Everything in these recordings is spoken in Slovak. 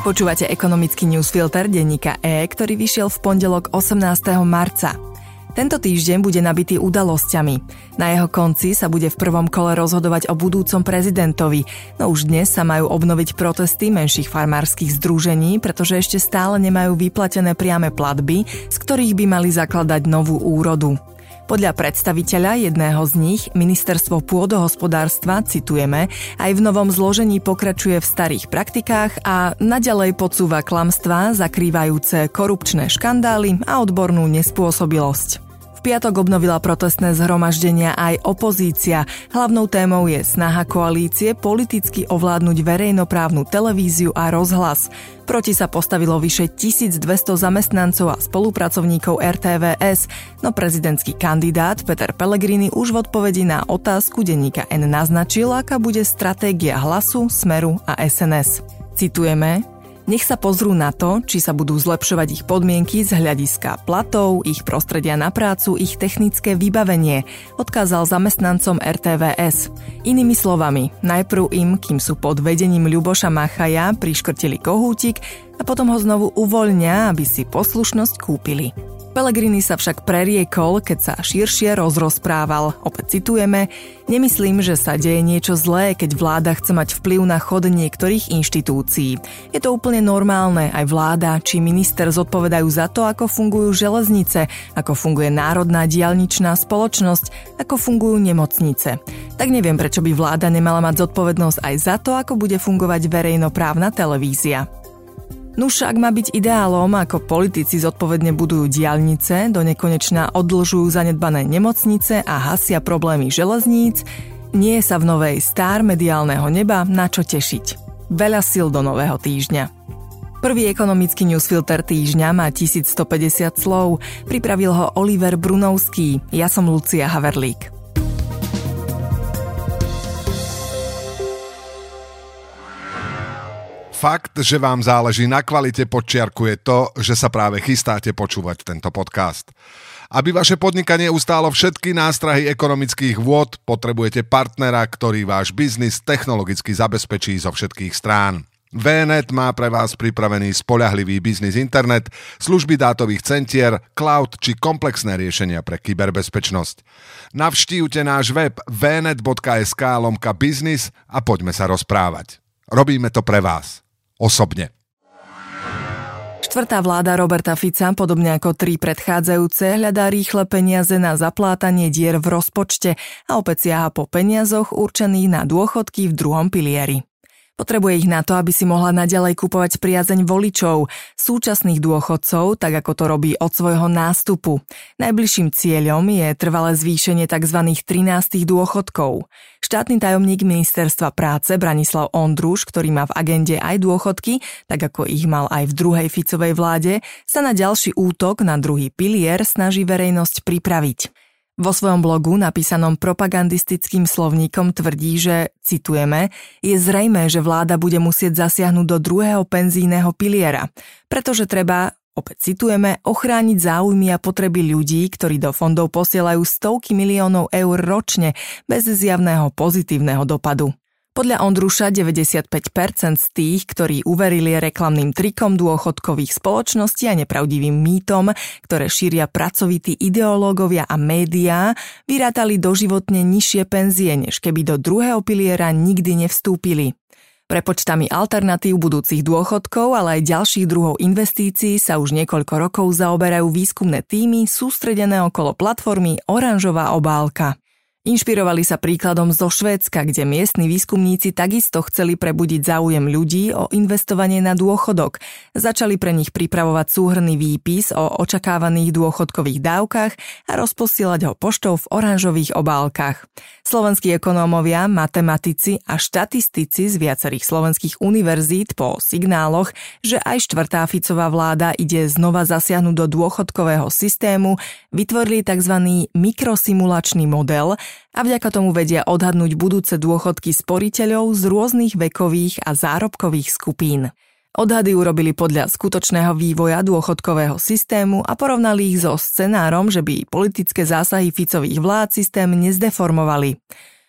Počúvate ekonomický newsfilter denníka E, ktorý vyšiel v pondelok 18. marca. Tento týždeň bude nabitý udalosťami. Na jeho konci sa bude v prvom kole rozhodovať o budúcom prezidentovi, no už dnes sa majú obnoviť protesty menších farmárskych združení, pretože ešte stále nemajú vyplatené priame platby, z ktorých by mali zakladať novú úrodu. Podľa predstaviteľa jedného z nich, ministerstvo pôdohospodárstva, citujeme, aj v novom zložení pokračuje v starých praktikách a naďalej podsúva klamstvá zakrývajúce korupčné škandály a odbornú nespôsobilosť. V piatok obnovila protestné zhromaždenia aj opozícia. Hlavnou témou je snaha koalície politicky ovládnuť verejnoprávnu televíziu a rozhlas. Proti sa postavilo vyše 1200 zamestnancov a spolupracovníkov RTVS, no prezidentský kandidát Peter Pellegrini už v odpovedi na otázku denníka N naznačil, aká bude stratégia Hlasu, Smeru a SNS. Citujeme: Nech sa pozrú na to, či sa budú zlepšovať ich podmienky z hľadiska platov, ich prostredia na prácu, ich technické vybavenie, odkázal zamestnancom RTVS. Inými slovami, najprv im, kým sú pod vedením Ľuboša Machaja, priškrtili kohútik a potom ho znovu uvoľnia, aby si poslušnosť kúpili. Pellegrini sa však preriekol, keď sa širšie rozprával. Opäť citujeme: Nemyslím, že sa deje niečo zlé, keď vláda chce mať vplyv na chod niektorých inštitúcií. Je to úplne normálne, aj vláda či minister zodpovedajú za to, ako fungujú železnice, ako funguje národná diaľničná spoločnosť, ako fungujú nemocnice. Tak neviem, prečo by vláda nemala mať zodpovednosť aj za to, ako bude fungovať verejnoprávna televízia. Nuž, ak má byť ideálom, ako politici zodpovedne budujú diaľnice, do nekonečna odlžujú zanedbané nemocnice a hasia problémy železníc, nie je sa v novej star mediálneho neba na čo tešiť. Veľa síl do nového týždňa. Prvý ekonomický newsfilter týždňa má 1150 slov. Pripravil ho Oliver Brunovský. Ja som Lucia Haverlík. Fakt, že vám záleží na kvalite, podčiarkuje to, že sa práve chystáte počúvať tento podcast. Aby vaše podnikanie ustálo všetky nástrahy ekonomických vôd, potrebujete partnera, ktorý váš biznis technologicky zabezpečí zo všetkých strán. VNet má pre vás pripravený spoľahlivý biznis internet, služby dátových centier, cloud či komplexné riešenia pre kyberbezpečnosť. Navštívte náš web vnet.sk/biznis a poďme sa rozprávať. Robíme to pre vás. Osobne. Štvrtá vláda Roberta Fica, podobne ako 3 predchádzajúce, hľadá rýchle peniaze na zaplátanie dier v rozpočte a opäť siaha po peniazoch určených na dôchodky v druhom pilieri. Potrebuje ich na to, aby si mohla naďalej kupovať priazeň voličov, súčasných dôchodcov, tak ako to robí od svojho nástupu. Najbližším cieľom je trvalé zvýšenie tzv. 13. dôchodkov. Štátny tajomník ministerstva práce Branislav Ondruš, ktorý má v agende aj dôchodky, tak ako ich mal aj v druhej Ficovej vláde, sa na ďalší útok na druhý pilier snaží verejnosť pripraviť. Vo svojom blogu, napísanom propagandistickým slovníkom, tvrdí, že, citujeme, je zrejmé, že vláda bude musieť zasiahnuť do druhého penzijného piliera, pretože treba, opäť citujeme, ochrániť záujmy a potreby ľudí, ktorí do fondov posielajú stovky miliónov eur ročne bez zjavného pozitívneho dopadu. Podľa Ondruša 95% z tých, ktorí uverili reklamným trikom dôchodkových spoločností a nepravdivým mýtom, ktoré šíria pracovití ideológovia a médiá, vyrátali doživotne nižšie penzie, než keby do druhého piliera nikdy nevstúpili. Prepočtami alternatív budúcich dôchodkov, ale aj ďalších druhov investícií sa už niekoľko rokov zaoberajú výskumné tímy sústredené okolo platformy Oranžová obálka. Inšpirovali sa príkladom zo Švédska, kde miestni výskumníci takisto chceli prebudiť záujem ľudí o investovanie na dôchodok. Začali pre nich pripravovať súhrnný výpis o očakávaných dôchodkových dávkach a rozposielať ho poštou v oranžových obálkach. Slovenskí ekonómovia, matematici a štatistici z viacerých slovenských univerzít po signáloch, že aj štvrtá Ficová vláda ide znova zasiahnuť do dôchodkového systému, vytvorili tzv. Mikrosimulačný model, a vďaka tomu vedia odhadnúť budúce dôchodky sporiteľov z rôznych vekových a zárobkových skupín. Odhady urobili podľa skutočného vývoja dôchodkového systému a porovnali ich so scenárom, že by politické zásahy Ficových vlád systém nezdeformovali.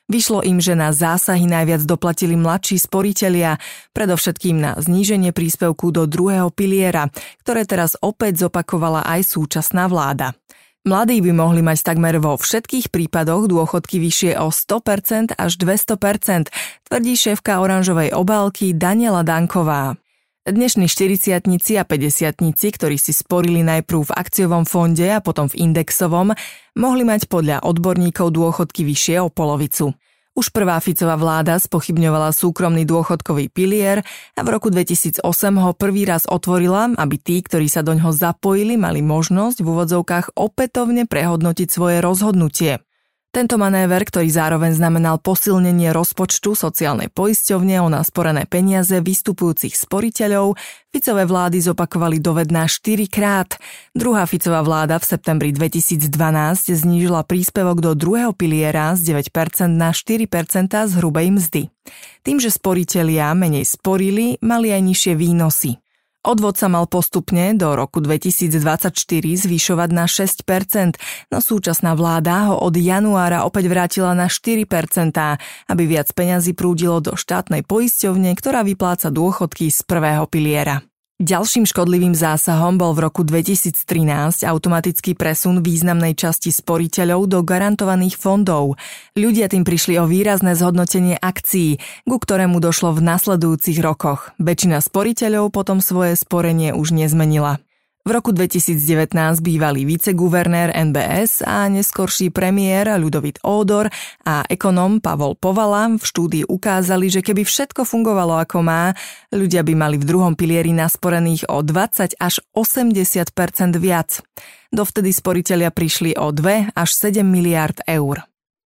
Vyšlo im, že na zásahy najviac doplatili mladší sporitelia, predovšetkým na zníženie príspevku do druhého piliera, ktoré teraz opäť zopakovala aj súčasná vláda. Mladí by mohli mať takmer vo všetkých prípadoch dôchodky vyššie o 100% až 200%, tvrdí šéfka oranžovej obálky Daniela Danková. Dnešní 40-tnici a 50-tnici, ktorí si sporili najprv v akciovom fonde a potom v indexovom, mohli mať podľa odborníkov dôchodky vyššie o polovicu. Už prvá Ficová vláda spochybňovala súkromný dôchodkový pilier a v roku 2008 ho prvý raz otvorila, aby tí, ktorí sa doňho zapojili, mali možnosť v úvodzovkách opätovne prehodnotiť svoje rozhodnutie. Tento manéver, ktorý zároveň znamenal posilnenie rozpočtu sociálnej poisťovne o nasporené peniaze vystupujúcich sporiteľov, Ficové vlády zopakovali dovedná 4-krát. Druhá Ficová vláda v septembri 2012 znížila príspevok do druhého piliera z 9% na 4% z hrubej mzdy. Tým, že sporitelia menej sporili, mali aj nižšie výnosy. Odvod sa mal postupne do roku 2024 zvyšovať na 6%, no súčasná vláda ho od januára opäť vrátila na 4%, aby viac peňazí prúdilo do štátnej poisťovne, ktorá vypláca dôchodky z prvého piliera. Ďalším škodlivým zásahom bol v roku 2013 automatický presun významnej časti sporiteľov do garantovaných fondov. Ľudia tým prišli o výrazné zhodnotenie akcií, ku ktorému došlo v nasledujúcich rokoch. Väčšina sporiteľov potom svoje sporenie už nezmenila. V roku 2019 bývalý viceguvernér NBS a neskorší premiér Ľudovít Ódor a ekonóm Pavol Povala v štúdii ukázali, že keby všetko fungovalo ako má, ľudia by mali v druhom pilieri nasporených o 20 až 80% viac. Dovtedy sporitelia prišli o 2 až 7 miliárd eur.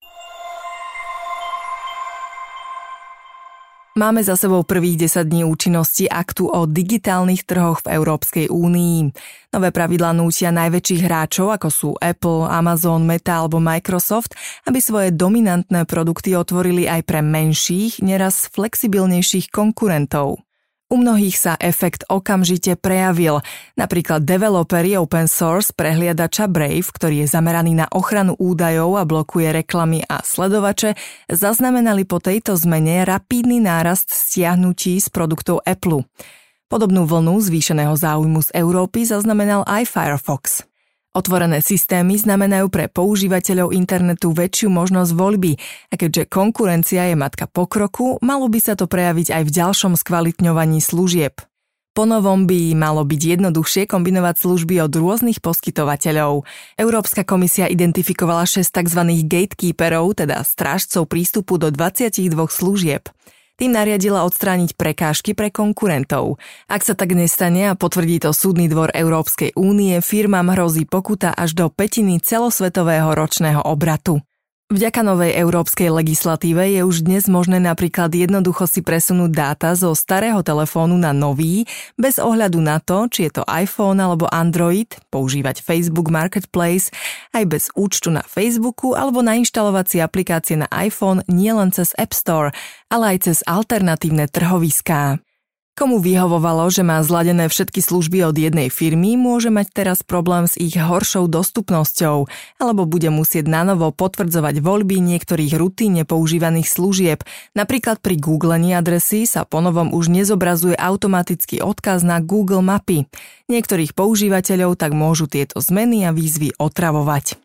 Máme za sebou prvých 10 dní účinnosti aktu o digitálnych trhoch v Európskej únii. Nové pravidlá nútia najväčších hráčov, ako sú Apple, Amazon, Meta alebo Microsoft, aby svoje dominantné produkty otvorili aj pre menších, neraz flexibilnejších konkurentov. U mnohých sa efekt okamžite prejavil. Napríklad developeri open source prehliadača Brave, ktorý je zameraný na ochranu údajov a blokuje reklamy a sledovače, zaznamenali po tejto zmene rapídny nárast stiahnutí z produktov Apple. Podobnú vlnu zvýšeného záujmu z Európy zaznamenal aj Firefox. Otvorené systémy znamenajú pre používateľov internetu väčšiu možnosť voľby a keďže konkurencia je matka pokroku, malo by sa to prejaviť aj v ďalšom skvalitňovaní služieb. Ponovom by malo byť jednoduchšie kombinovať služby od rôznych poskytovateľov. Európska komisia identifikovala 6 tzv. Gatekeeperov, teda strážcov prístupu do 22 služieb. Tým nariadila odstrániť prekážky pre konkurentov. Ak sa tak nestane a potvrdí to Súdny dvor Európskej únie, firmám hrozí pokuta až do 1/5 celosvetového ročného obratu. Vďaka novej európskej legislatíve je už dnes možné napríklad jednoducho si presunúť dáta zo starého telefónu na nový, bez ohľadu na to, či je to iPhone alebo Android, používať Facebook Marketplace, aj bez účtu na Facebooku alebo nainštalovať si aplikácie na iPhone nielen cez App Store, ale aj cez alternatívne trhoviská. Komu vyhovovalo, že má zladené všetky služby od jednej firmy, môže mať teraz problém s ich horšou dostupnosťou, alebo bude musieť nanovo potvrdzovať voľby niektorých rutíne používaných služieb. Napríklad pri googlení adresy sa ponovom už nezobrazuje automatický odkaz na Google mapy. Niektorých používateľov tak môžu tieto zmeny a výzvy otravovať.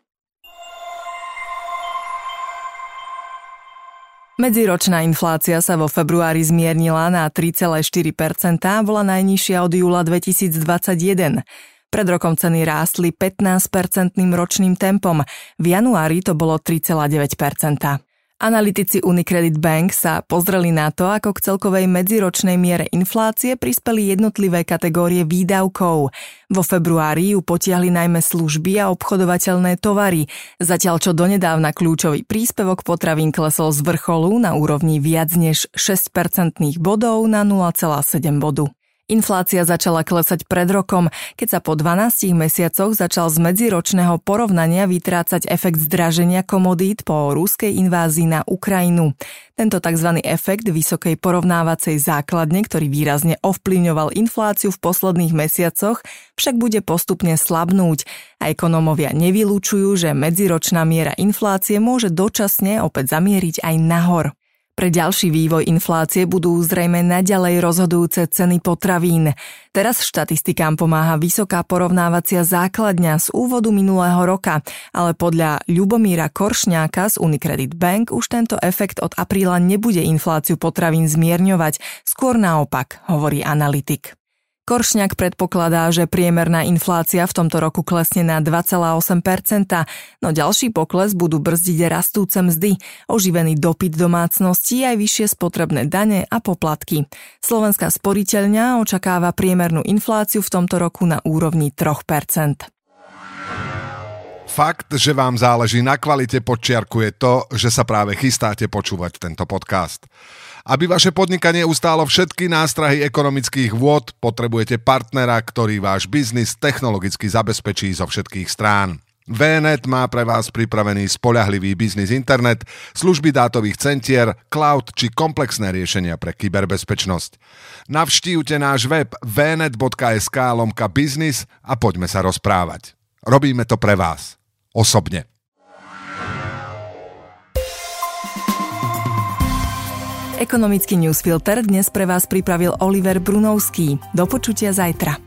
Medziročná inflácia sa vo februári zmiernila na 3,4%, bola najnižšia od júla 2021. Pred rokom ceny rástli 15% ročným tempom, v januári to bolo 3,9%. Analytici Unicredit Bank sa pozreli na to, ako k celkovej medziročnej miere inflácie prispeli jednotlivé kategórie výdavkov. Vo februári ju potiahli najmä služby a obchodovateľné tovary, zatiaľ čo donedávna kľúčový príspevok potravín klesol z vrcholu na úrovni viac než 6% bodov na 0,7 bodu. Inflácia začala klesať pred rokom, keď sa po 12 mesiacoch začal z medziročného porovnania vytrácať efekt zdraženia komodít po ruskej invázii na Ukrajinu. Tento tzv. Efekt vysokej porovnávacej základne, ktorý výrazne ovplyvňoval infláciu v posledných mesiacoch, však bude postupne slabnúť a ekonómovia nevylučujú, že medziročná miera inflácie môže dočasne opäť zamieriť aj nahor. Pre ďalší vývoj inflácie budú zrejme naďalej rozhodujúce ceny potravín. Teraz štatistikám pomáha vysoká porovnávacia základňa z úvodu minulého roka, ale podľa Ľubomíra Koršňáka z Unicredit Bank už tento efekt od apríla nebude infláciu potravín zmierňovať, skôr naopak, hovorí analytik. Koršňák predpokladá, že priemerná inflácia v tomto roku klesne na 2,8%, no ďalší pokles budú brzdiť rastúce mzdy, oživený dopyt domácností aj vyššie spotrebné dane a poplatky. Slovenská sporiteľňa očakáva priemernú infláciu v tomto roku na úrovni 3%. Fakt, že vám záleží na kvalite, podčiarkuje to, že sa práve chystáte počúvať tento podcast. Aby vaše podnikanie ustálo všetky nástrahy ekonomických vôd, potrebujete partnera, ktorý váš biznis technologicky zabezpečí zo všetkých strán. VNet má pre vás pripravený spoľahlivý biznis internet, služby dátových centier, cloud či komplexné riešenia pre kyberbezpečnosť. Navštívte náš web vnet.sk/biznis a poďme sa rozprávať. Robíme to pre vás. Osobne. Ekonomický newsfilter dnes pre vás pripravil Oliver Brunovský. Do počutia zajtra.